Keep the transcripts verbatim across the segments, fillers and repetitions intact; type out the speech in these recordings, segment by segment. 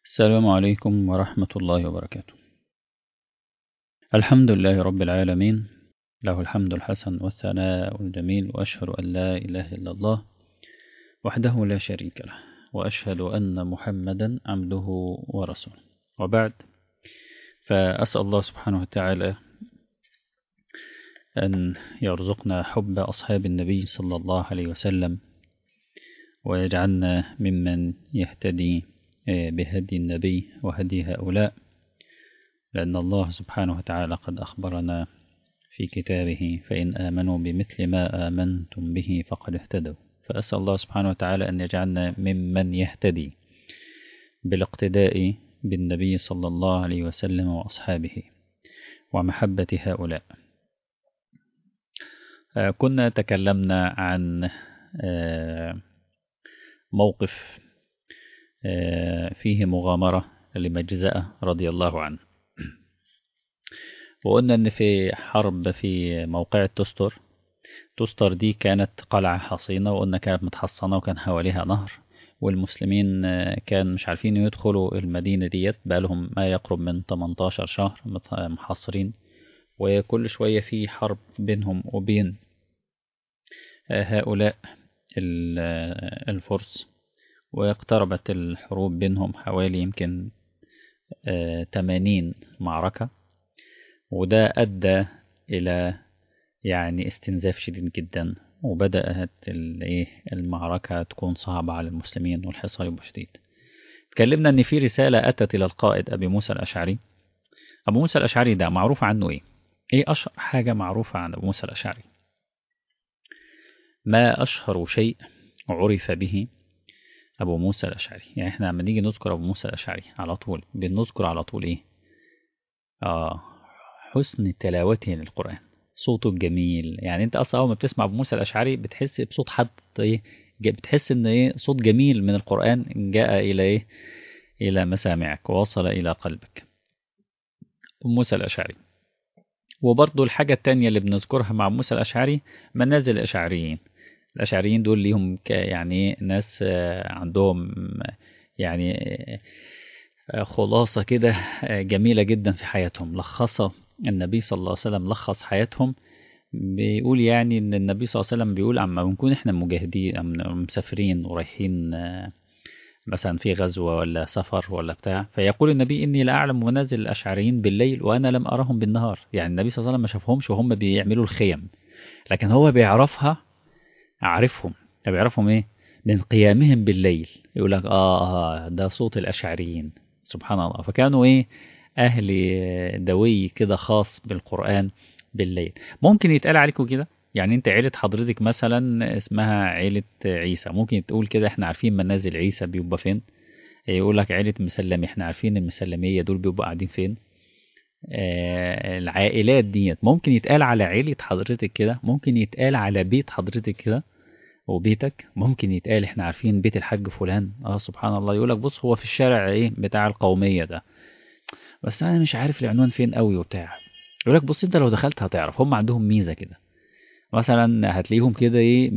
السلام عليكم ورحمة الله وبركاته. الحمد لله رب العالمين، له الحمد الحسن والثناء الجميل، وأشهد أن لا إله إلا الله وحده لا شريك له، وأشهد أن محمدا عبده ورسوله، وبعد. فأسأل الله سبحانه وتعالى أن يرزقنا حب أصحاب النبي صلى الله عليه وسلم، ويجعلنا ممن يهتدي بهدي النبي وهدي هؤلاء، لأن الله سبحانه وتعالى قد أخبرنا في كتابه: فإن آمنوا بمثل ما آمنتم به فقد اهتدوا. فأسأل الله سبحانه وتعالى أن يجعلنا ممن يهتدي بالاقتداء بالنبي صلى الله عليه وسلم وأصحابه ومحبة هؤلاء. كنا تكلمنا عن موقف فيه مغامرة لمجزأة رضي الله عنه، وقلنا أن في حرب في موقع تستر تستر دي كانت قلعة حصينة، وقلنا كانت متحصنة وكان حواليها نهر، والمسلمين كان مش عارفين يدخلوا المدينة ديت بقالهم ما يقرب من ثمانية عشر شهر محصرين، وكل شوية في حرب بينهم وبين هؤلاء الفرس، واقتربت الحروب بينهم حوالي يمكن ثمانين معركة، وده أدى إلى يعني استنزاف شديد جدا، وبدأت المعركة تكون صعبة على المسلمين والحصار يبقى شديد. تكلمنا أن في رسالة أتت إلى القائد أبي موسى الأشعري. أبو موسى الأشعري ده معروف عنه إيه؟ إيه أشهر حاجة معروفة عن أبو موسى الأشعري؟ ما أشهر شيء عرف به أبو موسى الأشعري؟ يعني إحنا لما نيجي نذكر أبو موسى الأشعري على طول بنذكر على طول إيه؟ آه حسن تلاوته للقرآن، صوته الجميل. يعني انت اصلا اول ما بتسمع ابو موسى الاشعري بتحس بصوت حد ايه، بتحس ان ايه صوت جميل من القرآن جاء الى ايه الى مسامعك ووصل الى قلبك. ابو موسى الاشعري. وبرضه الحاجة التانية اللي بنذكرها مع ابو موسى الاشعري منازل الاشعريين. الاشعريين دول ليهم يعني ناس عندهم يعني خلاصة كده جميلة جدا في حياتهم، لخصها النبي صلى الله عليه وسلم، لخص حياتهم. بيقول يعني ان النبي صلى الله عليه وسلم بيقول: اما بنكون احنا مجاهدين مسافرين ورايحين مثلا في غزوة ولا سفر ولا بتاع، فيقول النبي: اني لا اعلم منازل الاشعريين بالليل وانا لم ارهم بالنهار. يعني النبي صلى الله عليه وسلم ما شافهمش وهم بيعملوا الخيم، لكن هو بيعرفها، عارفهم. بيعرفهم ايه؟ من قيامهم بالليل. يقول لك اه ده صوت الاشعريين. سبحان الله. فكانوا ايه؟ اهل دوي كده خاص بالقرآن بالليل. ممكن يتقال عليكم كده، يعني انت عيلة حضرتك مثلا اسمها عيلة عيسى، ممكن تقول كده: احنا عارفين منازل عيسى بيبقى فين. يقول لك عيلة مسلمي، احنا عارفين المسلمية دول بيبقوا قاعدين فين. آه العائلات ديت ممكن يتقال على عيلة حضرتك كده، ممكن يتقال على بيت حضرتك كده وبيتك، ممكن يتقال احنا عارفين بيت الحاج فلان. اه سبحان الله. يقول لك بص هو في الشارع ايه بتاع القومية ده، بس انا مش عارف العنوان فين قوي وبتاع. يقول لك بص انت لو دخلت هتعرف. هم عندهم ميزة كده، مثلا هتلاقيهم كده ايه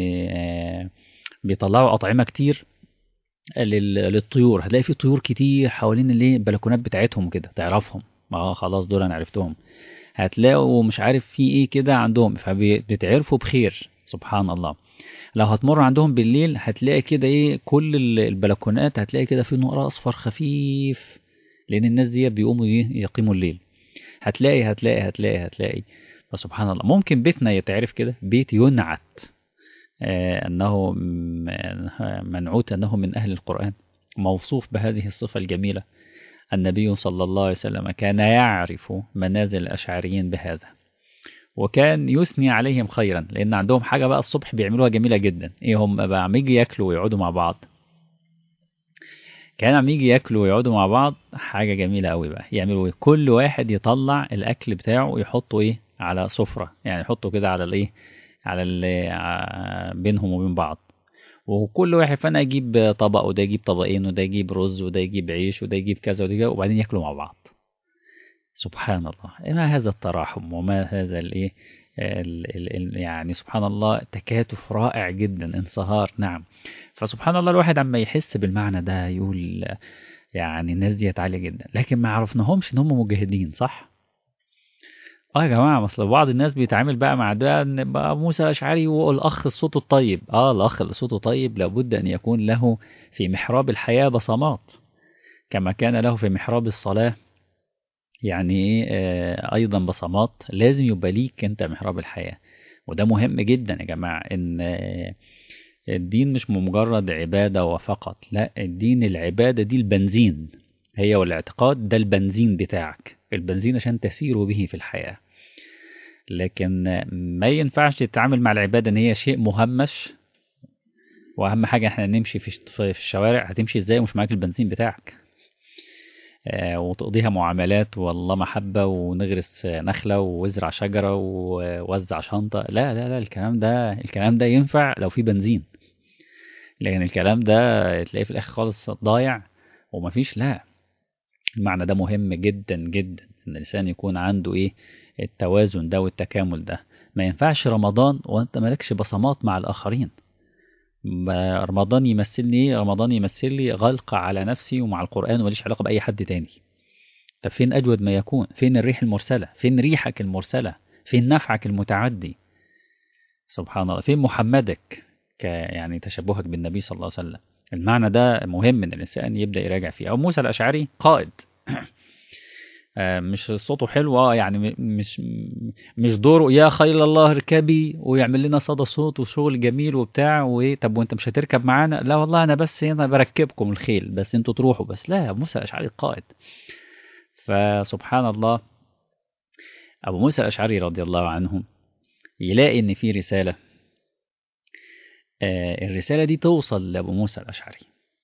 بيطلعوا أطعمة كتير للطيور. هتلاقي في طيور كتير حوالين اللي البلكونات بتاعتهم كده، تعرفهم. اه خلاص دول انا عرفتهم. هتلاقوا مش عارف في ايه كده عندهم، فبتعرفوا بخير. سبحان الله. لو هتمر عندهم بالليل هتلاقي كده ايه كل البلكونات هتلاقي كده في نور اصفر خفيف، لان الناس دي بيقوموا ايه يقيموا الليل. هتلاقي هتلاقي هتلاقي هتلاقي فسبحان الله. ممكن بيتنا يتعرف كده، بيت ينعت آه انه منعوت انه من اهل القرآن، موصوف بهذه الصفة الجميلة. النبي صلى الله عليه وسلم كان يعرف منازل الأشعريين بهذا، وكان يثني عليهم خيرا، لأن عندهم حاجة بقى الصبح بيعملوها جميلة جدا. إيه هم بقى؟ عم يجي ياكلوا ويقعدوا مع بعض. كان عم يجي ياكلوا ويقعدوا مع بعض حاجة جميلة قوي بقى. يعملوا إيه؟ كل واحد يطلع الأكل بتاعه ويحطه إيه على سفرة، يعني يحطه كده على الإيه على ال بينهم وبين بعض. وكل واحد فانا يجيب طبق، وده يجيب طبقين، وده يجيب رز، وده يجيب عيش، وده يجيب كذا وده، وبعدين ياكلوا مع بعض. سبحان الله. ما هذا التراحم وما هذا الايه يعني سبحان الله، تكاتف رائع جدا، انصهار. نعم. فسبحان الله الواحد عما يحس بالمعنى ده يقول يعني الناس ديت عالية جدا، لكن ما عرفناهمش ان هم مجاهدين، صح؟ اه يا جماعة، اصل بعض الناس بيتعامل بقى مع ده ان بقى موسى الاشعري والاخ الصوت الطيب. اه الاخ اللي صوته طيب لابد ان يكون له في محراب الحياة بصمات، كما كان له في محراب الصلاة يعني ايه آه ايضا بصمات. لازم يبقى ليك انت محراب الحياة. وده مهم جدا يا جماعة، ان آه الدين مش مجرد عبادة وفقط، لا، الدين العبادة دي البنزين، هي والاعتقاد ده البنزين بتاعك، البنزين عشان تسير به في الحياة. لكن ما ينفعش تتعامل مع العبادة ان هي شيء مهمش، واهم حاجة احنا نمشي في في الشوارع. هتمشي ازاي ومش معاك البنزين بتاعك؟ آه وتقضيها معاملات والله محبة، ونغرس نخلة وازرع شجرة ووزع شنطة. لا لا لا، الكلام ده الكلام ده ينفع لو في بنزين، لكن الكلام ده تلاقيه في الاخر خالص ضايع ومفيش. لا، المعنى ده مهم جدا جدا، ان الانسان يكون عنده ايه التوازن ده والتكامل ده. ما ينفعش رمضان وانت مالكش بصمات مع الاخرين. ما رمضان يمثلني ايه؟ رمضان يمثل لي غلقة على نفسي ومع القرآن، وماليش علاقة بأي حد تاني. طب فين أجود ما يكون؟ فين الريح المرسلة؟ فين ريحك المرسلة؟ فين نفعك المتعدي؟ سبحان الله. فين محمدك ك يعني تشبهك بالنبي صلى الله عليه وسلم؟ المعنى ده مهم ان الانسان يبدا يراجع فيه. او موسى الاشعري قائد آه مش صوته حلو، اه يعني م- مش مش دوره يا خيل الله اركبي ويعمل لنا صدى صوت وشغل جميل وبتاع وايه. طب وانت مش هتركب معانا؟ لا والله انا بس هنا بركبكم الخيل بس انتوا تروحوا بس. لا، موسى الاشعري قائد. فسبحان الله، ابو موسى الاشعري رضي الله عنه يلاقي ان في رساله، آه الرساله دي توصل لابو موسى الاشعري.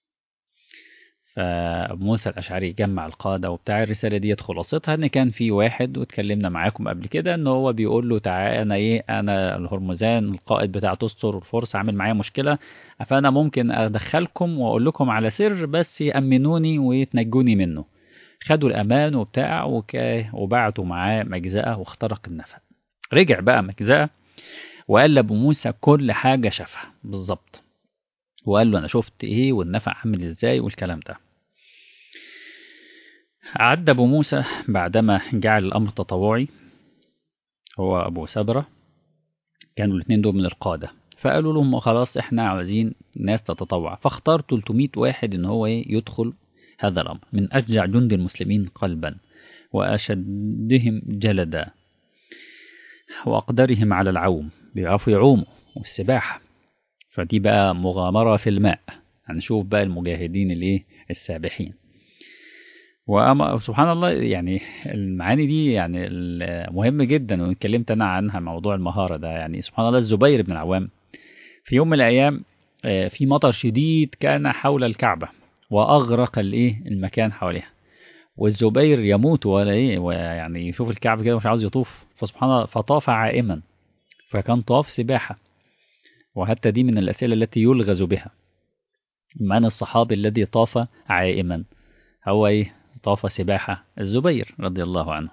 فأبو موسى الأشعري جمع القادة وبتاع. الرسالة دي خلاصتها إن كان في واحد، واتكلمنا معاكم قبل كده، إن هو بيقول له تعالى أنا إيه أنا الهرمزان القائد بتاع تستر الفرس عامل معايا مشكلة، فأنا ممكن أدخلكم وأقول لكم على سر بس يأمنوني ويتنجوني منه. خدوا الأمان وبتاع وك... وبعتوا معاه مجزأة واخترق النفق. رجع بقى مجزأة وقال لأبو موسى كل حاجة شافها بالظبط، وقال له أنا شفت إيه والنفق عامل إزاي والكلام ده. عد أبو موسى بعدما جعل الأمر تطوعي، هو أبو سبرة، كانوا الاثنين دول من القادة، فقالوا لهم خلاص احنا عاوزين ناس تتطوع. فاختار ثلاثمائة واحد ان هو يدخل هذا الأمر من أشجع جند المسلمين قلبا وأشدهم جلدا وأقدرهم على العوم، بيعرفوا يعوموا والسباحة. فدي بقى مغامرة في الماء. هنشوف بقى المجاهدين الايه السابحين. وأما سبحان الله، يعني المعاني دي يعني مهمة جدا، واتكلمت أنا عنها موضوع المهارة ده. يعني سبحان الله، الزبير بن العوام في يوم من الأيام آه، في مطر شديد كان حول الكعبة وأغرق الإيه المكان حواليها، والزبير يموت ولا إيه، ويعني يشوف الكعبة كده مش عاوز يطوف. فسبحان الله فطاف عائما، فكان طواف سباحة. وحتى دي من الأسئلة التي يلغز بها، من الصحابي الذي طاف عائما؟ هو إيه؟ طاف سباحة الزبير رضي الله عنه.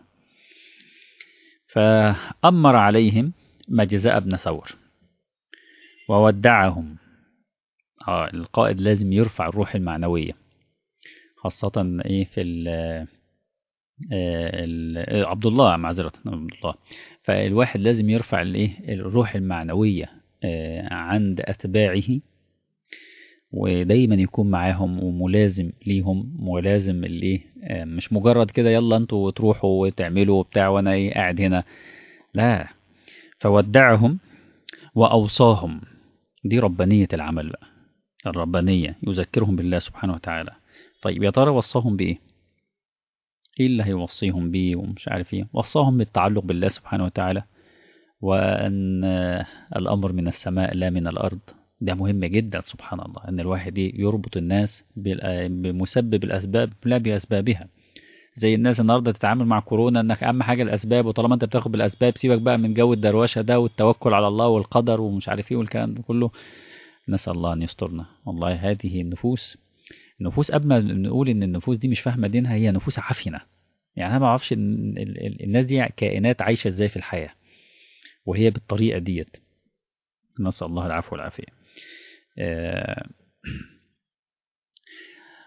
فأمر عليهم مجزاء بن ثور وودعهم. آه القائد لازم يرفع الروح المعنوية، خاصة إيه في ال ال عبد الله، معذرة عبد الله. فالواحد لازم يرفع الإيه الروح المعنوية آه عند أتباعه، ودايما يكون معاهم وملازم ليهم، ملازم الايه آه مش مجرد كده يلا انتوا تروحوا وتعملوا وبتاع وانا ايه قاعد هنا. لا، فودعهم وأوصاهم. دي ربانية العمل بقى، الربانية يذكرهم بالله سبحانه وتعالى. طيب يا ترى وصاهم بإيه؟ إيه اللي هيوصيهم بيه ومش عارف إيه؟ وصاهم بالتعلق بالله سبحانه وتعالى، وأن الأمر من السماء لا من الأرض. ده مهم جدا سبحان الله، أن الواحد يربط الناس بمسبب الأسباب لا بأسبابها. زي الناس النهارده تتعامل مع كورونا انك اهم حاجه الاسباب، وطالما انت بتاخد بالاسباب سيبك بقى من جو الدروشه ده والتوكل على الله والقدر ومش عارف ايه والكلام ده كله. نسال الله ان يسترنا. والله هذه النفوس، النفوس قبل ما نقول ان النفوس دي مش فاهمه دينها، هي نفوس عفنه. يعني انا ما اعرفش ان ال- ال- الناس دي كائنات عايشه ازاي في الحياه وهي بالطريقه ديت. نسال الله العفو والعافيه. آه،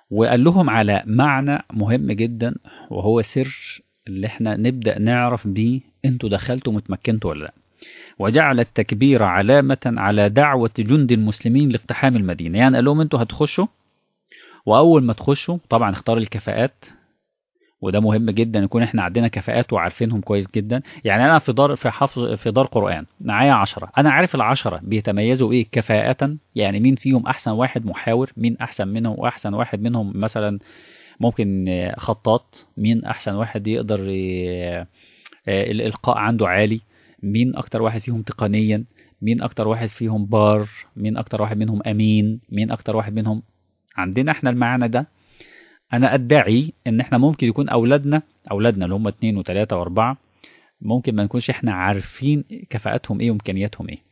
وقال لهم على معنى مهم جدا، وهو سر اللي احنا نبدأ نعرف بيه انتوا دخلتوا متمكنتوا ولا لا. وجعل التكبير علامة على دعوة جند المسلمين لاقتحام المدينة. يعني قال لهم انتوا هتخشوا، وأول ما تخشوا طبعا اختار الكفاءات، وده مهم جدا يكون احنا عندنا كفاءات وعارفينهم كويس جدا. يعني انا في دار في حفظ في دار قرآن معايا عشرة، انا عارف العشرة بيتميزوا ايه كفاءة، يعني مين فيهم احسن واحد محاور، مين احسن منهم، واحسن واحد منهم مثلا ممكن خطاط، مين احسن واحد يقدر ي- الالقاء عنده عالي، مين اكتر واحد فيهم تقنيا، مين اكتر واحد فيهم بار، مين اكتر واحد منهم امين، مين اكتر واحد منهم. عندنا احنا المعنى ده. انا ادعي ان احنا ممكن يكون اولادنا اولادنا اللي هم اتنين وتلاتة واربعة ممكن ما نكونش احنا عارفين كفاءاتهم ايه وامكانياتهم ايه،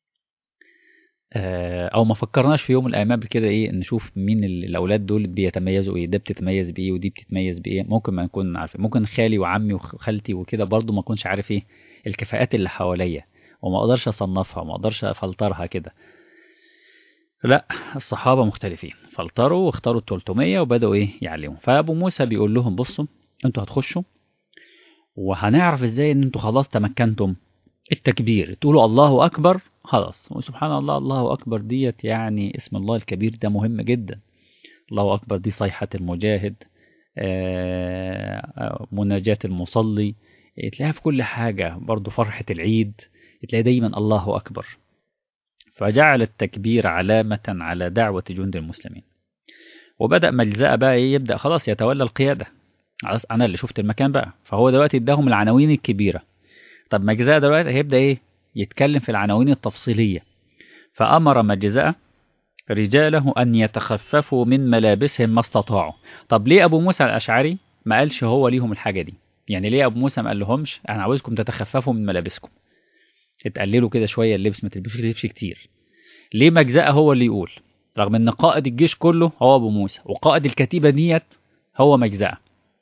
آه، او ما فكرناش في يوم من الايام بكده ايه نشوف مين ال- الاولاد دول بيتميزوا ايه، ده بتتميز بايه ودي بتتميز بايه. ممكن ما نكون عارفين، ممكن خالي وعمي وخالتي وكده برضو ما اكونش عارف ايه الكفاءات اللي حواليا، وما اقدرش اصنفها وما اقدرش افلترها كده. لا، الصحابة مختلفين، فلتروا واختاروا ال تلتمية وبدأوا ايه يعلموا. فابو موسى بيقول لهم بصوا، انتوا هتخشوا وهنعرف ازاي ان انتوا خلاص تمكنتم. التكبير تقولوا الله اكبر خلاص، وسبحان الله، الله اكبر ديت يعني اسم الله الكبير ده مهم جدا. الله اكبر دي صيحة المجاهد، آه، آه، مناجاة المصلي، تلاقيها في كل حاجة، برضو فرحة العيد تلاقي دايما الله اكبر. فجعل التكبير علامة على دعوة جند المسلمين. وبدأ مجزأة بقى ايه يبدأ خلاص يتولى القيادة، خلاص انا اللي شفت المكان بقى، فهو دلوقتي اداهم العناوين الكبيرة. طب مجزأة دلوقتي هيبدأ ايه يتكلم في العناوين التفصيلية. فأمر مجزأة رجاله أن يتخففوا من ملابسهم ما استطاعوا. طب ليه أبو موسى الأشعري ما قالش هو ليهم الحاجة دي؟ يعني ليه أبو موسى ما قال لهمش أنا عاوزكم تتخففوا من ملابسكم، اتقللوا كده شوية اللبس، ما تلبسوش لبس كتير؟ ليه مجزأة هو اللي يقول، رغم ان قائد الجيش كله هو ابو موسى وقائد الكتيبة ديت هو مجزأة؟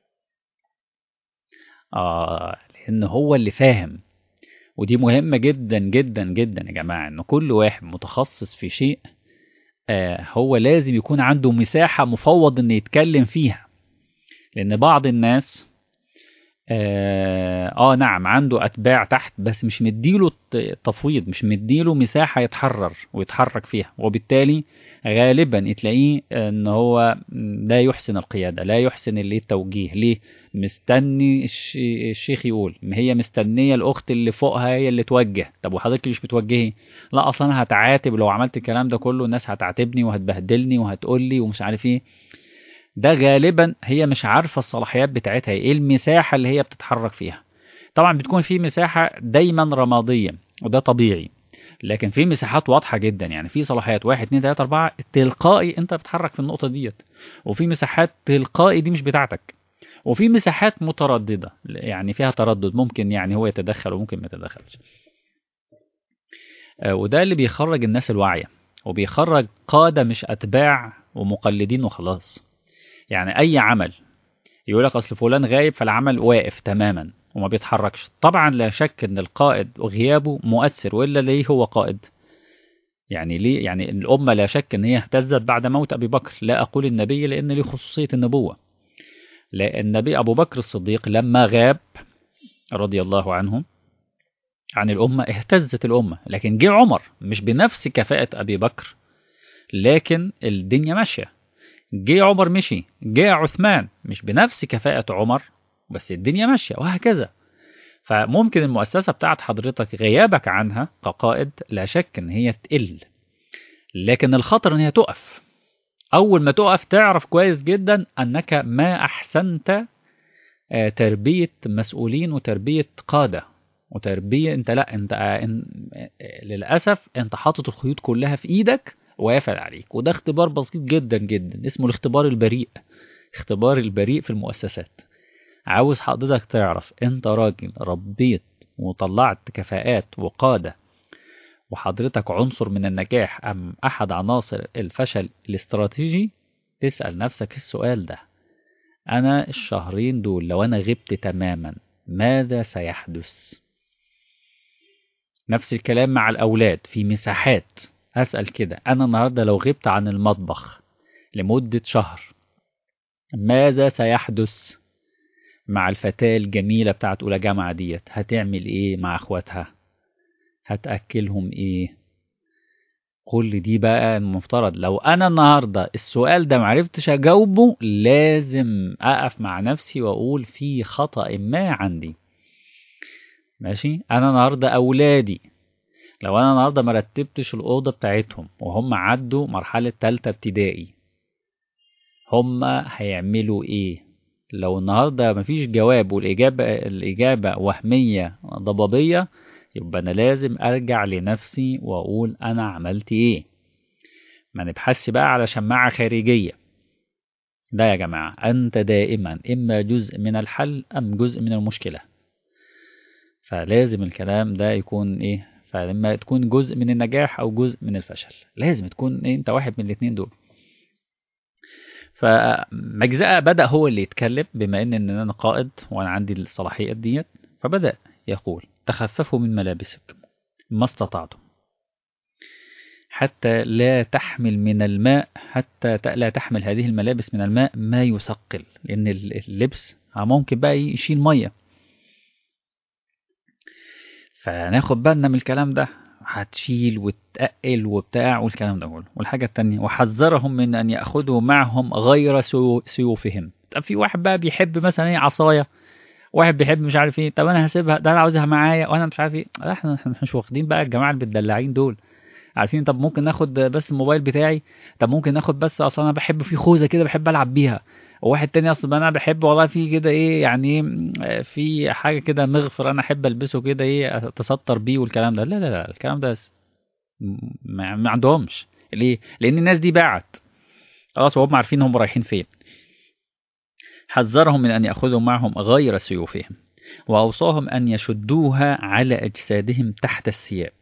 آه، لأن هو اللي فاهم. ودي مهمة جدا جدا جدا يا جماعة، إن كل واحد متخصص في شيء آه هو لازم يكون عنده مساحة مفوض إن يتكلم فيها. لأن بعض الناس آه, آه نعم عنده أتباع تحت، بس مش مديله الت- التفويض، مش مديله مساحة يتحرر ويتحرك فيها، وبالتالي غالبا تلاقيه ان هو لا يحسن القيادة، لا يحسن اللي التوجيه. ليه؟ مستني الش- الشيخ يقول، ما هي مستنية الأخت اللي فوقها هي اللي توجه. طب وحضرتك مش بتوجهي؟ لا أصلا أنا هتعاتب لو عملت الكلام ده كله، الناس هتعاتبني وهتبهدلني وهتقولي ومش عارف ايه. ده غالبا هي مش عارفة الصلاحيات بتاعتها ايه، المساحة اللي هي بتتحرك فيها. طبعا بتكون في مساحة دايما رمادية وده طبيعي، لكن في مساحات واضحة جدا، يعني في صلاحيات واحد اتنين تلاتة أربعة تلقائي أنت بتتحرك في النقطة ديت، وفي مساحات تلقائي دي مش بتاعتك، وفي مساحات مترددة يعني فيها تردد، ممكن يعني هو يتدخل وممكن ما يتدخلش. آه، وده اللي بيخرج الناس الواعية، وبيخرج قادة مش أتباع ومقلدين وخلاص. يعني أي عمل يقول لك أصل فلان غايب فالعمل واقف تماما وما بيتحركش، طبعا لا شك ان القائد وغيابه مؤثر، والا ليه هو قائد؟ يعني ليه؟ يعني الأمة لا شك ان هي اهتزت بعد موت أبي بكر، لا أقول النبي لأن ليه خصوصية النبوة، لأن النبي أبو بكر الصديق لما غاب رضي الله عنه عن الأمة اهتزت الأمة، لكن جه عمر مش بنفس كفاءة أبي بكر، لكن الدنيا ماشية. جه عمر مشي، جه عثمان مش بنفس كفاءة عمر، بس الدنيا ماشية، وهكذا. فممكن المؤسسة بتاعت حضرتك غيابك عنها كقائد لا شك ان هي تقل، لكن الخطر ان هي تقف. اول ما تقف تعرف كويس جدا انك ما احسنت آه، تربية مسؤولين وتربية قادة وتربية. انت لا انت آه، إن- آه، للأسف انت حاطط الخيوط كلها في ايدك وقافل عليك. وده اختبار بسيط جدا جدا اسمه الاختبار البريء، اختبار البريء في المؤسسات. عاوز حضرتك تعرف انت راجل ربيت وطلعت كفاءات وقادة وحضرتك عنصر من النجاح أم أحد عناصر الفشل الاستراتيجي، تسأل نفسك السؤال ده: أنا الشهرين دول لو أنا غبت تماما ماذا سيحدث؟ نفس الكلام مع الأولاد في مساحات. أسأل كده: أنا النهاردة لو غبت عن المطبخ لمدة شهر ماذا سيحدث مع الفتاة الجميلة بتاعت أولى جامعة ديت؟ هتعمل إيه مع أخواتها؟ هتأكلهم إيه؟ كل دي بقى المفترض لو أنا النهاردة السؤال ده معرفتش أجاوبه، لازم أقف مع نفسي وأقول في خطأ ما عندي. ماشي؟ أنا النهاردة أولادي لو أنا النهاردة مرتبتش الأوضة بتاعتهم وهم عدوا مرحلة تالتة ابتدائي، هم هيعملوا إيه؟ لو النهاردة مفيش جواب والإجابة الإجابة وهمية ضبابية، يبقى أنا لازم أرجع لنفسي وأقول أنا عملت إيه. ما نبحثش بقى على شماعة خارجية. لا يا جماعة، أنت دائما إما جزء من الحل أم جزء من المشكلة. فلازم الكلام ده يكون إيه، فلما تكون جزء من النجاح أو جزء من الفشل، لازم تكون إيه، أنت واحد من الاتنين دول. فمجزأة بدأ هو اللي يتكلم، بما إن إن أنا قائد وأنا عندي الصلاحيات ديت، فبدأ يقول: تخففوا من ملابسكم ما استطعتم حتى لا تحمل من الماء حتى لا تحمل هذه الملابس من الماء ما يثقل، لأن اللبس ممكن بقى يشيل مية. فناخد بالنا من الكلام ده، هتشيل وتقل وبتاع والكلام ده كله. والحاجة التانية: وحذرهم من أن يأخذوا معهم غير سيوفهم. طب في واحد بقى بيحب مثلا ايه عصاية، واحد بيحب مش عارف ايه، طب انا هسيبها، ده انا عاوزها معايا وانا مش عارف ايه. لا، احنا مش واخدين بقى الجماعة المدلعين دول، عارفين. طب ممكن ناخد بس الموبايل بتاعي، طب ممكن ناخد بس اصلا انا بحب في خوذه كده بحب العب بيها، وواحد تاني اصلا انا بحب والله في كده ايه يعني ايه، في حاجه كده مغفر انا احب البسه كده ايه اتستر بيه والكلام ده. لا لا لا، الكلام ده ما, ما عندهمش. ليه؟ لان الناس دي باعت خلاص وهم عارفين هم رايحين فين. حذرهم من ان ياخذوا معهم غير سيوفهم، واوصاهم ان يشدوها على اجسادهم تحت الثياب.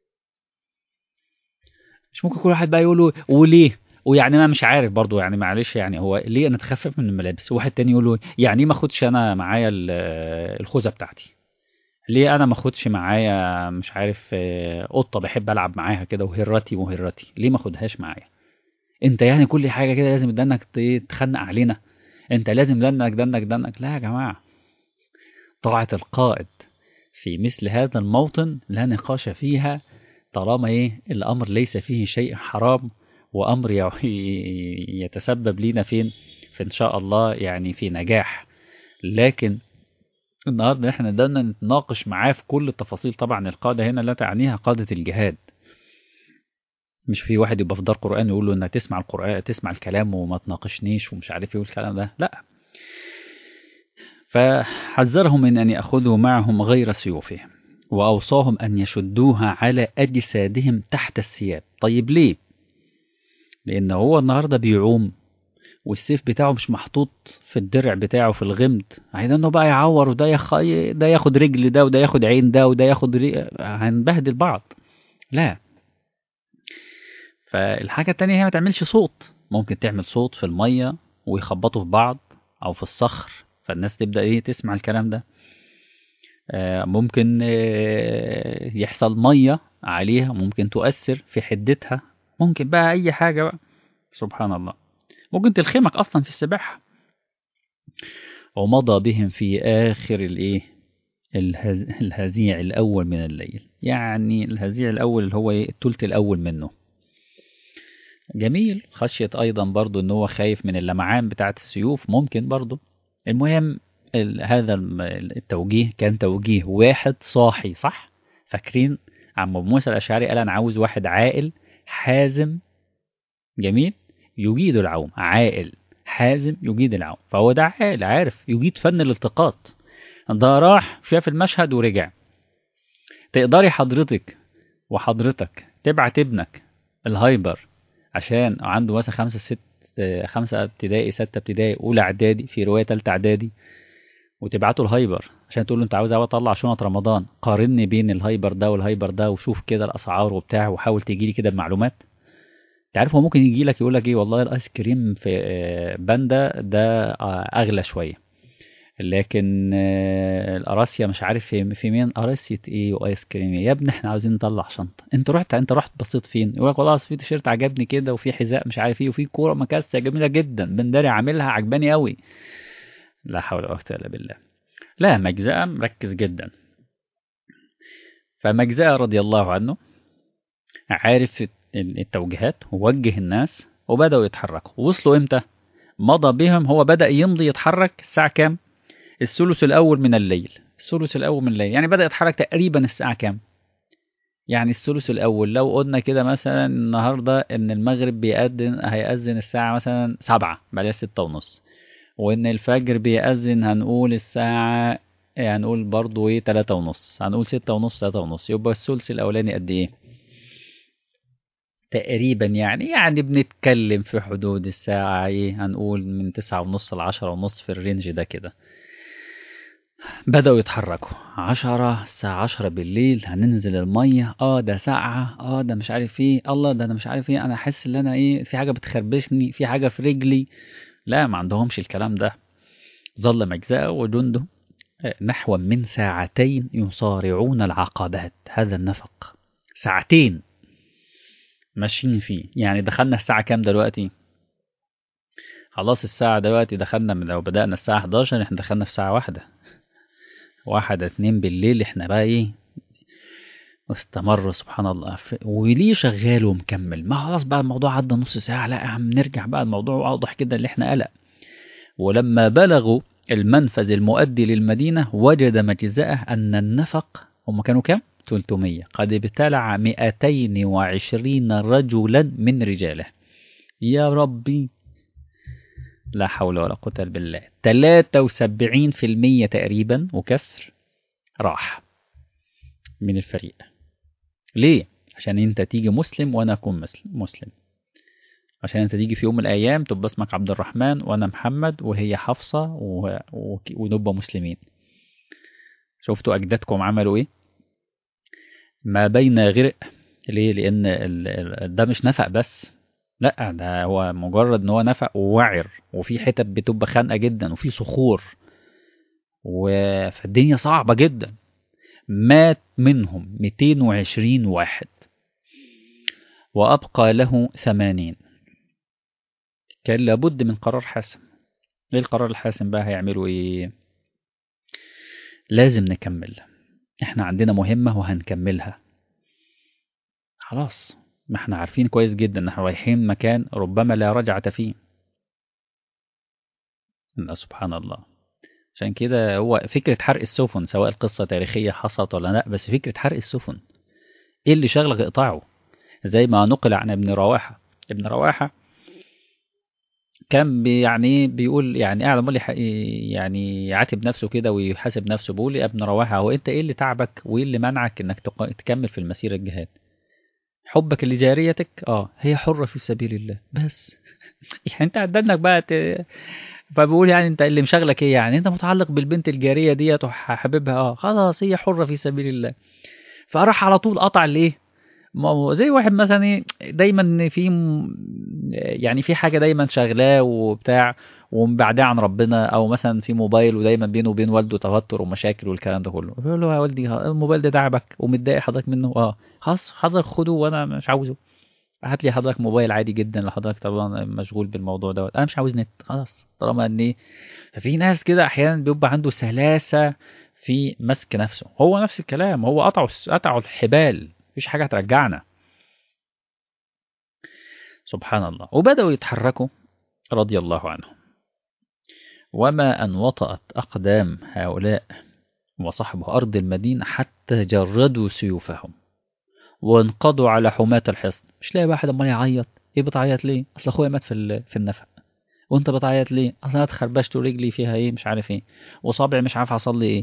مش ممكن كل واحد بقى يقوله وليه، ويعني انا مش عارف برضو، يعني معلش، يعني هو ليه انا اتخفف من الملابس؟ واحد تاني يقول له يعني ما اخدش انا معايا الخوذه بتاعتي؟ ليه انا ما اخدش معايا مش عارف قطه بحب العب معاها كده وهرتي وهرتي، ليه ما اخدهاش معايا؟ انت يعني كل حاجه كده لازم دنك تخنق علينا، انت لازم دنك دنك دنك. لا يا جماعه، طاعه القائد في مثل هذا الموطن لا نقاش فيها، طالما ايه الامر ليس فيه شيء حرام، وامر يتسبب لينا فين، في ان شاء الله يعني في نجاح. لكن النهارده احنا بدنا نتناقش معاه في كل التفاصيل. طبعا القاده هنا لا تعنيها قاده الجهاد، مش في واحد يبقى في دار قران يقول له انك تسمع القران تسمع الكلام وما تناقشنيش ومش عارف ايه والكلام ده، لا. فحذرهم من ان ياخذوا معهم غير سيوفهم، وأوصاهم أن يشدوها على أجسادهم تحت الثياب. طيب ليه؟ لأن هو النهاردة بيعوم والسيف بتاعه مش محطوط في الدرع بتاعه في الغمد، عايز انه بقى يعور، وده يخ... ده ياخد رجل ده، وده ياخد عين ده، وده ياخد ري... هنبهدل بعض. لا. فالحاجة التانية هي ما تعملش صوت. ممكن تعمل صوت في المية ويخبطوا في بعض أو في الصخر، فالناس تبدأ ايه تسمع الكلام ده. ممكن يحصل مية عليها، ممكن تؤثر في حدتها، ممكن بقى أي حاجة بقى، سبحان الله، ممكن تلخمك أصلا في السباحة. ومضى بهم في آخر الإيه الهزيع الأول من الليل. يعني الهزيع الأول اللي هو إيه التلت الأول منه. جميل. خشية أيضا برضو إن هو خايف من اللمعان بتاعة السيوف، ممكن برضو. المهم هذا التوجيه كان توجيه واحد صاحي، صح؟ فاكرين عم موسى الأشعري قال أنا عاوز واحد عاقل حازم، جميل، يجيد العوم، عاقل حازم يجيد العوم. فهو ده عاقل عارف يجيد فن الالتقاط، ده راح شاف المشهد ورجع. تقدري حضرتك وحضرتك تبعت ابنك الهايبر عشان عنده مثلا خمسة ست خمسة ابتدائي ستة ابتدائي أولى إعدادي في رواية تالتة إعدادي، وتبعته الهايبر عشان تقول له انت عاوز اطلع شنط رمضان، قارني بين الهايبر ده والهايبر ده وشوف كده الاسعار وبتاع وحاول تيجي لي كده بمعلومات؟ انت عارف هو ممكن يجي لك يقول لك ايه، والله الايس كريم في باندا ده اغلى شويه، لكن آه، القراصية مش عارف في في مين قراصية ايه وايس كريم إيه. يا ابني احنا عاوزين نطلع شنطة، انت رحت انت رحت بصيت فين؟ يقول لك والله أصل في تيشيرت عجبني كده وفي حذاء مش عارف ايه وفي كورة مكاسة جميلة جدا بنداري عاملها عجباني قوي. لا حول ولا قوة الا بالله. لا مجزأة مركز جدا. فمجزأة رضي الله عنه عارف التوجيهات ووجه الناس وبدأوا يتحركوا. وصلوا امتى؟ مضى بهم، هو بدأ يمضي يتحرك الساعة كام؟ الثلث الأول من الليل. الثلث الأول من الليل يعني بدأ يتحرك تقريبا الساعة كام؟ يعني الثلث الأول لو قلنا كده مثلا النهاردة إن المغرب بيأذن هيأذن الساعة مثلا سبعة بعدها ستة ونص، وإن الفجر بيأذن هنقول الساعة يعني هنقول برضو إيه تلاتة ونص، هنقول ستة ونص تلاتة ونص، يبقى الثلث الأولاني قد إيه؟ تقريبا يعني يعني بنتكلم في حدود الساعة إيه هنقول من تسعة ونص لعشرة ونص في الرينج ده كده. بدأوا يتحركوا عشرة الساعة عشرة بالليل هننزل المية، اه ده ساقعة، اه ده مش عارف ايه، الله ده انا مش عارف ايه، انا حاسس ان انا ايه في حاجة بتخربشني، في حاجة في رجلي. لا ما عندهمش الكلام ده. ظل مجزاء وجنده آه، نحو من ساعتين يصارعون العقبات. هذا النفق ساعتين ماشيين فيه. يعني دخلنا الساعة كام دلوقتي؟ خلاص الساعة دلوقتي دخلنا من لو بدأنا الساعة حداشر احنا دخلنا في ساعة واحدة، واحدة اتنين بالليل احنا بقى ايه. واستمر سبحان الله ف- وليه شغال ومكمل؟ ما خلاص بقى الموضوع عدى نص ساعة، لا يا عم نرجع بقى الموضوع واضح كده اللي احنا قلق. ولما بلغوا المنفذ المؤدي للمدينة وجد مجزأة أن النفق هم كانوا كام؟ ثلاثمية قد ابتلع مئتين وعشرين رجلا من رجاله. يا ربي لا حول ولا قوة إلا بالله. تلاتة وسبعين في المية تقريبا وكسر راح من الفريق. ليه؟ عشان انت تيجي مسلم وانا اكون مسلم مسلم عشان انت تيجي في يوم من الايام تبقى اسمك عبد الرحمن وانا محمد وهي حفصة و... و... ونبقى مسلمين. شفتوا اجدادكم عملوا ايه؟ ما بين غرق. ليه؟ لان ال... ال... ده مش نفق بس، لا ده هو مجرد ان هو نفق ووعر وفي حتت بتبقى خانقة جدا وفي صخور و... فالدنيا صعبة جدا. مات منهم مئتين وعشرين واحد وأبقى له ثمانين. كان لابد من قرار حاسم. ايه القرار الحاسم بقى؟ هيعملوا ايه؟ لازم نكمل، احنا عندنا مهمة وهنكملها. خلاص ما احنا عارفين كويس جدا ان احنا رايحين مكان ربما لا رجعة فيه. لا سبحان الله. عشان كده هو فكرة حرق السفن سواء القصة تاريخية حصلت ولا لا، بس فكرة حرق السفن ايه اللي شغلك اقطاعه؟ زي ما نقل عن ابن رواحة. ابن رواحة كان بي يعني بيقول يعني اعلم لي يعني يعاتب نفسه كده ويحاسب نفسه، بيقول يا ابن رواحة هو انت ايه اللي تعبك وايه اللي منعك انك تق- تكمل في المسيرة الجهاد؟ حبك لجاريتك اه هي حرة في سبيل الله بس. يعني انت عندك بقى ت... فبقول يعني انت اللي مشغلك ايه؟ يعني انت متعلق بالبنت الجارية ديت وحبيبها اه خلاص هي حرة في سبيل الله. فراح على طول قطع الايه. ما هو زي واحد مثلا ايه دايما في م- يعني في حاجة دايما شغلاه وبتاع ومبعداه عن ربنا، او مثلا في موبايل ودايما بينه وبين والده توتر ومشاكل والكلام ده كله، يقول له يا والدي ها- الموبايل ده تعبك ومتضايق حضرتك منه اه خلاص حضرتك خده وانا مش عاوزه. هات لي حضرتك موبايل عادي جدا لو حضرتك طبعا مشغول بالموضوع دوت، انا مش عاوز نت خلاص طالما ان ايه. ففي ناس كده احيانا بيبقى عنده سلاسة في مسك نفسه. هو نفس الكلام، هو قطعوا قطعوا الحبال، مفيش حاجة هترجعنا. سبحان الله. وبدأوا يتحركوا رضي الله عنهم. وما أن وطأت أقدام هؤلاء وصحب أرض المدينة حتى جردوا سيوفهم وانقضوا على حماة الحصن. مش لاقي واحد امال يعيط. ايه بتعيط ليه؟ اصل اخويا مات في ال- في النفق. وانت بتعيط ليه؟ اصل انا اتخربشت ورجلي فيها ايه مش عارف ايه وصابعي مش عارف حصل لي ايه.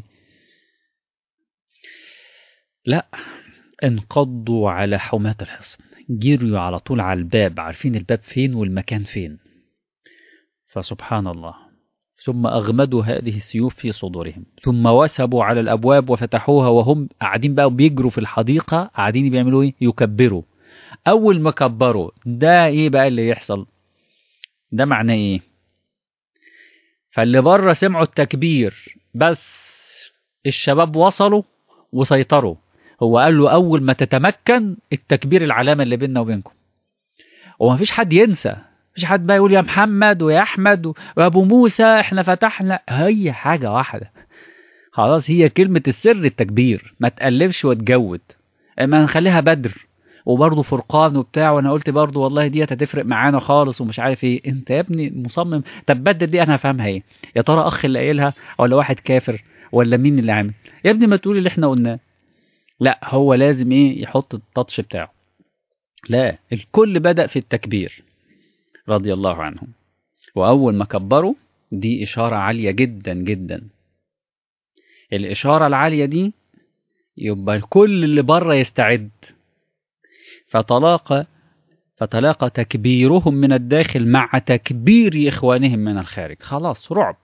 لا، انقضوا على حماة الحصن، جريوا على طول على الباب، عارفين الباب فين والمكان فين. فسبحان الله. ثم أغمدوا هذه السيوف في صدورهم ثم وثبوا على الأبواب وفتحوها وهم قاعدين بقى بيجروا في الحديقة، قاعدين بيعملوا إيه؟ يكبروا. أول ما كبروا ده إيه بقى اللي يحصل؟ ده معناه إيه؟ فاللي بره سمعوا التكبير بس، الشباب وصلوا وسيطروا. هو قال له أول ما تتمكن التكبير العلامة اللي بيننا وبينكم. وما فيش حد ينسى، مفيش حد بقى يقول يا محمد ويا أحمد وأبو موسى احنا فتحنا، هي حاجة واحدة خلاص، هي كلمة السر التكبير، ما تقلبش وتجود. ما نخليها بدر وبرضه فرقان وبتاع، وانا قلت برضه والله دي هتفرق معانا خالص ومش عارف ايه. انت يا ابني مصمم. طب بدر دي انا هفهمها ايه؟ يا ترى اخ اللي قايلها ولا واحد كافر ولا مين اللي عامل؟ يا ابني ما تقول اللي احنا قلناه. لا هو لازم ايه؟ يحط التاتش بتاعه. لا الكل بدأ في التكبير رضي الله عنهم، واول ما كبروا دي اشارة عالية جدا جدا. الاشارة العالية دي يبقى الكل اللي بره يستعد. فتلاقى فتلاقى تكبيرهم من الداخل مع تكبير إخوانهم من الخارج، خلاص رعب.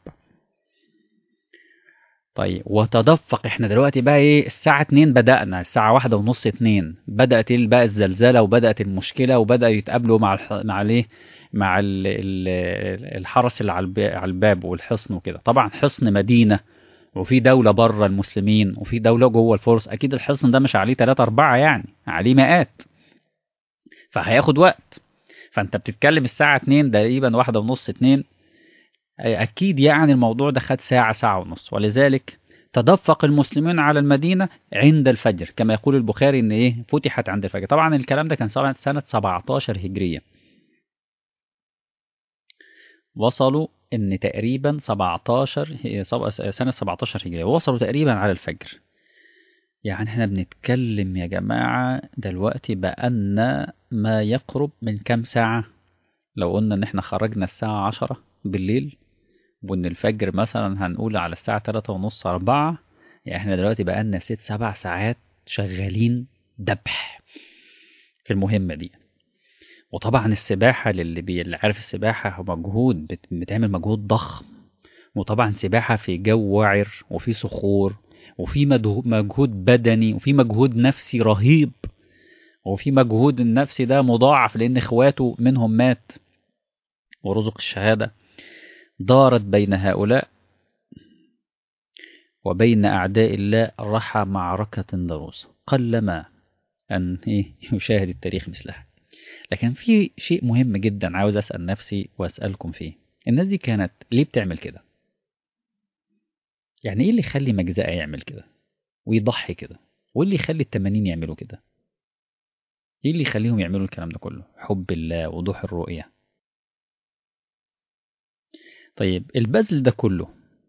طيب وتدفق، احنا دلوقتي بقى ايه؟ الساعة اتنين بدأنا، الساعة واحدة ونص اتنين بدأت بقى الزلزلة وبدأت المشكلة، وبدأ يتقابلوا مع الح... مع الايه؟ مع ال... ال... الحرس اللي على الب- على الباب والحصن وكده. طبعا حصن مدينة وفي دولة بره المسلمين وفي دولة جوه الفرس، أكيد الحصن ده مش عليه تلاتة أربعة، يعني عليه مئات، فهياخد وقت. فأنت بتتكلم الساعة اتنين تقريبا، واحدة ونص اتنين، أكيد يعني الموضوع ده خد ساعة ساعة ونص. ولذلك تدفق المسلمين على المدينة عند الفجر، كما يقول البخاري إن إيه؟ فتحت عند الفجر. طبعا الكلام ده كان سنة سنة سبعتاشر هجرية. وصلوا إن تقريبا سبعتاشر هي سب- سنة سبعتاشر هجرية، وصلوا تقريبا على الفجر. يعني احنا بنتكلم يا جماعة دلوقتي بقالنا ما يقرب من كام ساعة؟ لو قلنا ان احنا خرجنا الساعة عشرة بالليل، وان الفجر مثلا هنقول على الساعة تلاتة ونص أربعة، يعني احنا دلوقتي بقالنا ست سبع ساعات شغالين دبح في المهمة دي. وطبعا السباحة للي بي... اللي عارف السباحة هو مجهود، بت... بتعمل مجهود ضخم. وطبعا سباحة في جو وعر وفي صخور، وفي مدهو- مجهود بدني وفي مجهود نفسي رهيب. وفي مجهود النفسي ده مضاعف لأن إخواته منهم مات ورزق الشهادة. دارت بين هؤلاء وبين أعداء الله رحى معركة ضروس، قلما أن إيه يشاهد التاريخ مثلها. لكن في شيء مهم جدا عاوز أسأل نفسي وأسألكم فيه. الناس دي كانت ليه بتعمل كده؟ يعني إيه اللي يخلي مجزأة يعمل كده ويضحي كده؟ وإيه اللي يخلي التمانين يعملوا كده؟ إيه اللي يخليهم يعملوا الكلام ده كله؟ حب الله، وضوح الرؤية. طيب البذل ده كله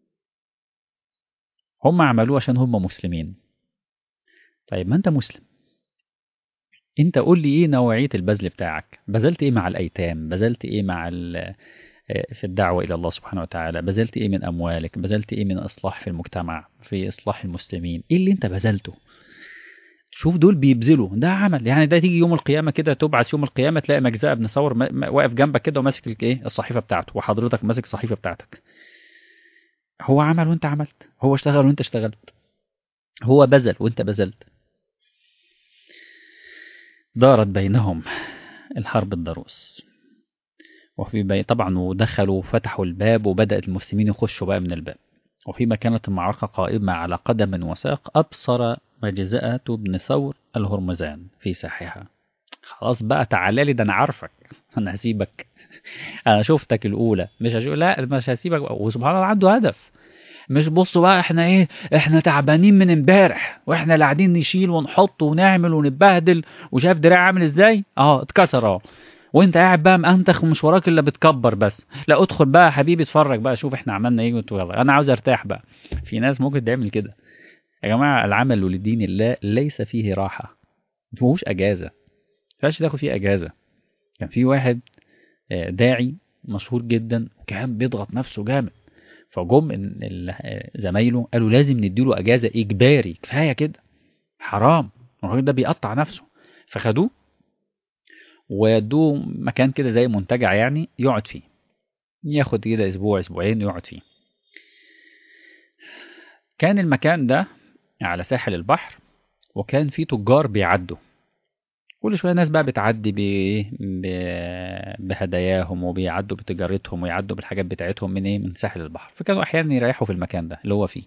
هم عملوه عشان هم مسلمين. طيب ما أنت مسلم، انت قول لي ايه نوعية البذل بتاعك؟ بذلت ايه مع الايتام؟ بذلت ايه مع ال- في الدعوة الى الله سبحانه وتعالى؟ بذلت ايه من اموالك؟ بذلت ايه من اصلاح في المجتمع، في اصلاح المسلمين؟ ايه اللي انت بذلته؟ شوف دول بيبذلوا، ده عمل. يعني ده تيجي يوم القيامة كده، تبعث يوم القيامة تلاقي مجزاء بن ثور م- م- واقف جنبك كده وماسك الك- ايه الصحيفة بتاعته، وحضرتك ماسك الصحيفة بتاعتك. هو عمل وانت عملت، هو اشتغل وانت اشتغلت، هو بذل وانت بذلت. دارت بينهم الحرب الضروس. وفي بي... طبعا ودخلوا وفتحوا الباب وبدأ المسلمين يخشوا بقى من الباب. وفيما كانت المعركة قائمة على قدم وساق، أبصر مجزأة بن ثور الهرمزان في ساحها. خلاص بقى تعالى لي، ده أنا عارفك، أنا هسيبك، أنا شفتك الأولى، مش هشوف، لا مش هسيبك بقى. وسبحان الله عنده هدف. مش بصوا بقى احنا ايه، احنا تعبانين من امبارح واحنا اللي قاعدين نشيل ونحط ونعمل ونتبهدل، وشايف دراع عامل ازاي اهو اتكسر اهو، وانت قاعد بقى مأنتخ ومش وراك الا بتكبر بس. لا ادخل بقى يا حبيبي اتفرج بقى، شوف احنا عملنا ايه وانتوا يلا، انا عاوز ارتاح بقى. في ناس ممكن تعمل كده. يا جماعه العمل لدين الله ليس فيه راحه، ما فيهوش اجازه، ما ينفعش تاخد فيه اجازه. كان في واحد آه، داعي مشهور جدا وكان بيضغط نفسه جامد، فجم إن ال- آه، زمايله قالوا لازم نديله اجازه اجباري، كفايه كده، حرام الراجل ده بيقطع نفسه. فخدوه ودوه مكان كده زي منتجع يعني يقعد فيه، ياخد كده اسبوع اسبوعين يقعد فيه. كان المكان ده على ساحل البحر، وكان فيه تجار بيعدوا، كل شوية ناس بقى بتعدي ب- ب- بهداياهم، وبيعدوا بتجارتهم، ويعدوا بالحاجات بتاعتهم من ايه، من ساحل البحر. فكانوا احيانا يريحوا في المكان ده اللي هو فيه.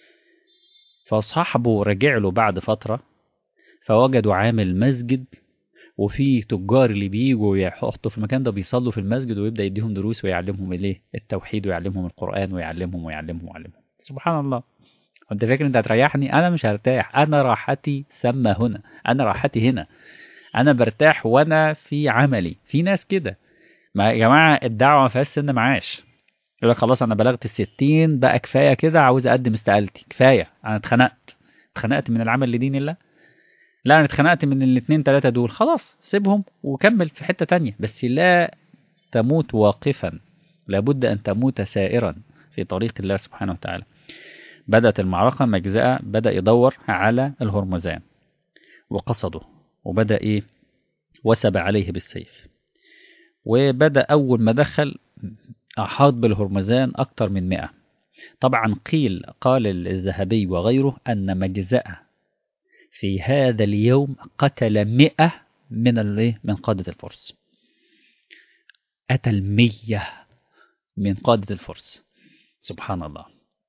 فصاحبه رجع له بعد فترة، فوجدوا عامل مسجد، وفي تجار اللي بيجوا يحطوا في المكان ده بيصلوا في المسجد، ويبدأ يديهم دروس ويعلمهم الايه، التوحيد، ويعلمهم القرآن، ويعلمهم ويعلمهم ويعلمهم. سبحان الله. انت فاكر انت هتريحني؟ انا مش هرتاح، انا راحتي ثم هنا، انا راحتي هنا. انا برتاح وانا في عملي. في ناس كده. ما يا جماعة الدعوة ما فيهاش سن معاش. يقول لك خلاص انا بلغت الستين بقى، كفاية كده، عاوز اقدم استقالتي، كفاية انا اتخنقت. اتخنقت من العمل لدين الله. لا انا اتخنقت من الاتنين تلاتة دول، خلاص سيبهم وكمل في حتة تانية، بس لا تموت واقفا، لابد ان تموت سائرا في طريق الله سبحانه وتعالى. بدأت المعركة، مجزأة بدأ يدور على الهرمزان وقصده، وبدأ ايه، وثب عليه بالسيف. وبدأ أول ما دخل أحاط بالهرمزان أكثر من مئة. طبعا قيل قال الذهبي وغيره أن مجزأة في هذا اليوم قتل مئة من الايه، من قادة الفرس. قتل مية من قادة الفرس. سبحان الله.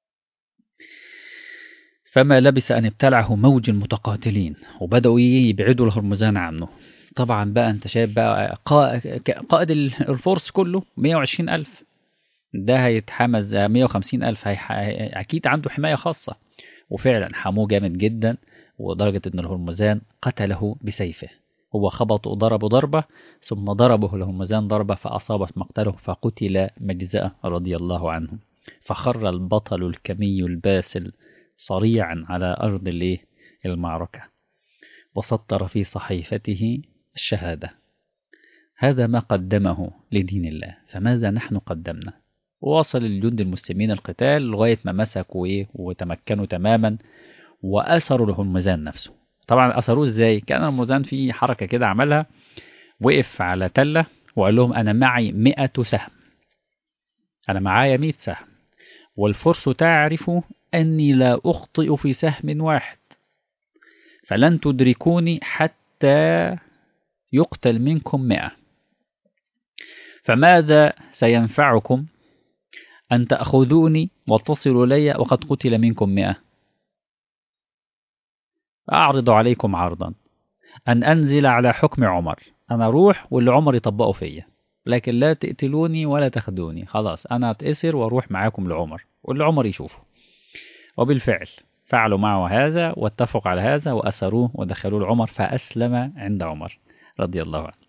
فما لبث أن ابتلعه موج المتقاتلين، وبدأوا يبعدوا الهرمزان عنه. طبعا بقى أنت شايف بقى قائد الفرس كله مئة وعشرين ألف، ده هيتحمز مئة وخمسين ألف، هيح... أكيد عنده حماية خاصة. وفعلا حموه جامد جدا، ودرجة أن الهرمزان قتله بسيفه. هو خبط وضربه ضربة، ثم ضربه الهرمزان ضربة فأصابت مقتله، فقتل مجزأة رضي الله عنه. فخر البطل الكمي الباسل صريعا على أرض الايه، المعركة، وسطر في صحيفته الشهادة. هذا ما قدمه لدين الله، فماذا نحن قدمنا؟ وواصل الجند المسلمين القتال لغاية ما مسكوا إيه وتمكنوا تماما، وأسروا الهرمزان نفسه. طبعا أسروه إزاي؟ كان الهرمزان في حركة كده عملها، وقف على تلة وقال لهم أنا معي مئة سهم، أنا معايا مئة سهم، والفرس تعرف أني لا أخطئ في سهم واحد، فلن تدركوني حتى يقتل منكم مئة. فماذا سينفعكم أن تأخذوني وتصلوا إلي وقد قتل منكم مئة؟ أعرض عليكم عرضا، أن أنزل على حكم عمر، أنا أروح واللي عمر يطبقه فيا، لكن لا تقتلوني ولا تاخدوني، خلاص أنا أتأسر وأروح معاكم لعمر واللي عمر يشوفه. وبالفعل فعلوا معه هذا، واتفقوا على هذا، وأسروه ودخلوه لعمر، فأسلم عند عمر رضي الله عنه.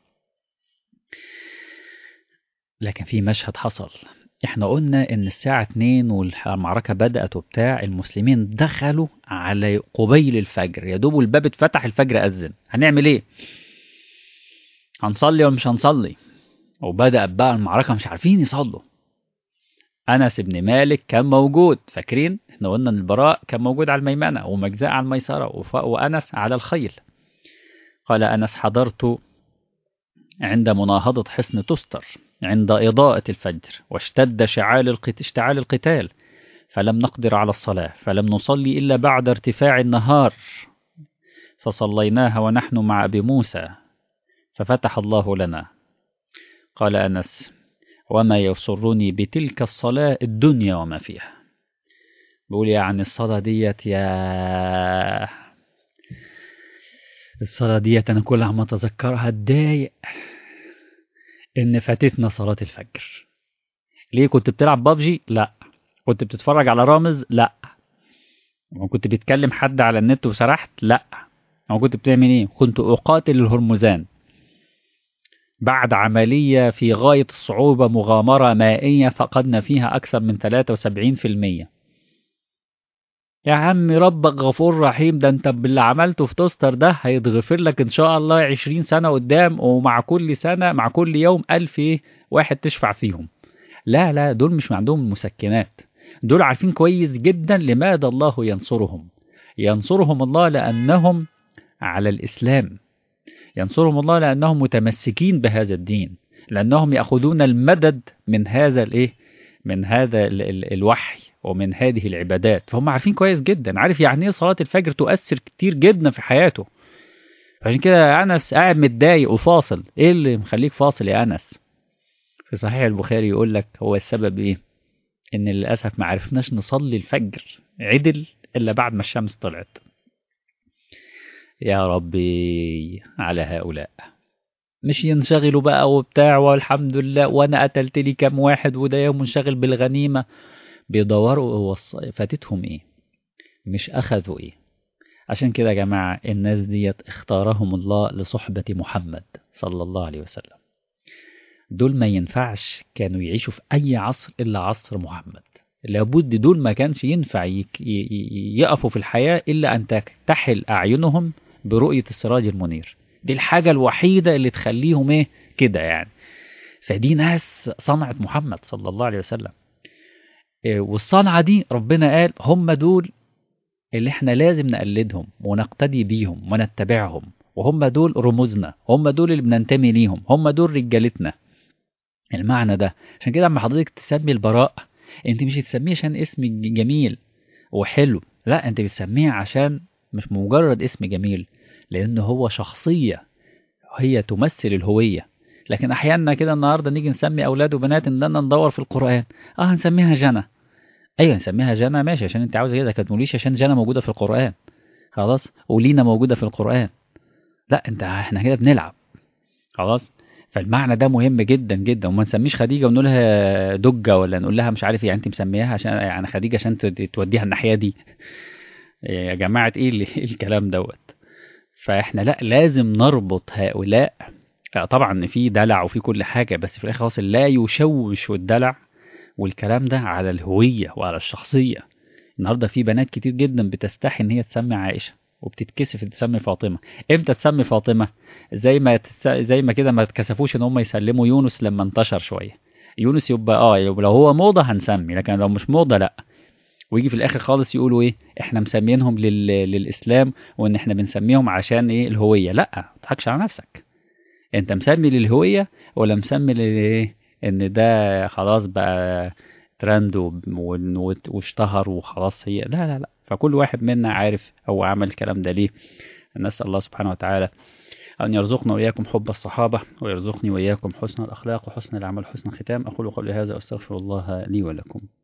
لكن في مشهد حصل. احنا قلنا ان الساعة اتنين والمعركة بدأت وبتاع، المسلمين دخلوا على قبيل الفجر، يا دوب الباب اتفتح الفجر أذن، هنعمل ايه؟ هنصلي ولا مش هنصلي؟ وبدأت بقى المعركة، مش عارفين يصلوا. أنس بن مالك كان موجود، فاكرين احنا قلنا ان البراء كان موجود على الميمنة، ومجزاء على الميسرة، وأنس على الخيل. قال أنس حضرت عند مناهضة حصن تستر عند إضاءة الفجر، واشتد اشتعال اشتعال القتال، فلم نقدر على الصلاة، فلم نصلي إلا بعد ارتفاع النهار، فصليناها ونحن مع أبي موسى، ففتح الله لنا. قال أنس: وما يسرني بتلك الصلاة الدنيا وما فيها. بقول يعني الصلاة ديت، يا الصلاة ديت أنا كل ما أتذكرها أتضايق إن فاتتنا صلاة الفجر. ليه؟ كنت بتلعب بابجي؟ لا. كنت بتتفرج على رامز؟ لا. كنت بتكلم حد على النت وسرحت؟ لا. أو كنت بتعمل إيه؟ كنت أقاتل الهرمزان بعد عملية في غاية الصعوبة، مغامرة مائية فقدنا فيها أكثر من ثلاثة وسبعين بالمئة. يا عم ربك غفور رحيم، ده انت باللي عملته في توستر ده هيتغفر لك ان شاء الله عشرين سنة قدام، ومع كل سنة مع كل يوم ألف ايه واحد تشفع فيهم. لا لا، دول مش عندهم مسكنات، دول عارفين كويس جدا لماذا الله ينصرهم. ينصرهم الله لأنهم على الإسلام، ينصرهم الله لأنهم متمسكين بهذا الدين، لأنهم يأخذون المدد من هذا الايه من هذا ال ال الوحي ومن هذه العبادات. فهم عارفين كويس جدا، عارف يعني ايه صلاة الفجر تؤثر كتير جدا في حياته. عشان كده أنس قاعد متضايق وفاصل. إيه اللي مخليك فاصل يا أنس؟ في صحيح البخاري يقول لك هو السبب إيه؟ إن للأسف ما عرفناش نصلي الفجر عدل إلا بعد ما الشمس طلعت. يا ربي على هؤلاء، مش ينشغلوا بقى وبتاع والحمد لله وأنا قتلت لي كام واحد وده يوم منشغل بالغنيمة. بيدوروا فاتتهم إيه، مش أخذوا إيه. عشان كده يا جماعة الناس ديت اختارهم الله لصحبة محمد صلى الله عليه وسلم. دول ما ينفعش كانوا يعيشوا في أي عصر إلا عصر محمد. لابد دول ما كانش ينفع يك- ي- ي- يقفوا في الحياة إلا أن تكتحل أعينهم برؤية السراج المنير. دي الحاجة الوحيدة اللي تخليهم إيه كده يعني. فدي ناس صنعت محمد صلى الله عليه وسلم. إيه، والصنعة دي ربنا قال هم دول اللي احنا لازم نقلدهم ونقتدي بيهم ونتبعهم، وهم دول رموزنا، هم دول اللي بننتمي ليهم، هم دول رجالتنا. المعنى ده عشان كده اما حضرتك تسمي البراء، انت مش تسميه عشان اسم ج- جميل وحلو، لا انت بتسميه عشان مش مجرد اسم جميل، لان هو شخصية هي تمثل الهوية. لكن احيانا كده النهارده نيجي نسمي اولاد وبنات اننا ندور في القرآن، اه هنسميها جنى. ايوه نسميها جنى ماشي عشان انت عاوزه كده، لكن ما تقوليش عشان جنى موجودة في القرآن. خلاص، ولينا موجودة في القرآن. لا انت احنا كده بنلعب. خلاص. فالمعنى ده مهم جدا جدا، وما نسميش خديجة ونقول لها دجة ولا نقول لها مش عارف ايه، يعني انت مسمياها عشان يعني خديجة عشان تد- توديها الناحية دي. يا جماعة ايه اللي إيه الكلام دوت. فاحنا لا لازم نربط هؤلاء. آه، طبعا في دلع وفي كل حاجة، بس في الاخر خلاص لا يشوش الدلع والكلام ده على الهوية وعلى الشخصية. النهارده في بنات كتير جدا بتستحي ان هي تسمي عائشة وبتتكسف تسمي فاطمة. امتى تسمي فاطمة؟ زي ما تتس... زي ما كده ما اتكسفوش ان هم يسلموا يونس لما انتشر شوية. يونس يبقى اه يبقى لو هو موضة هنسمي، لكن لو مش موضة لا. ويجي في الاخر خالص يقولوا ايه احنا مسمينهم لل... للاسلام، وان احنا بنسميهم عشان ايه الهوية. لا ما تضحكش على نفسك. انت مسمي للهوية ولا مسمي للايه ان ده خلاص بقى ترند و- و- واشتهر وخلاص هي لا لا لا. فكل واحد منا عارف هو عمل الكلام ده ليه. نسأل الله سبحانه وتعالى أن يرزقنا وإياكم حب الصحابة، ويرزقني وإياكم حسن الأخلاق وحسن العمل حسن الختام. أقول قولي هذا وأستغفر الله لي ولكم.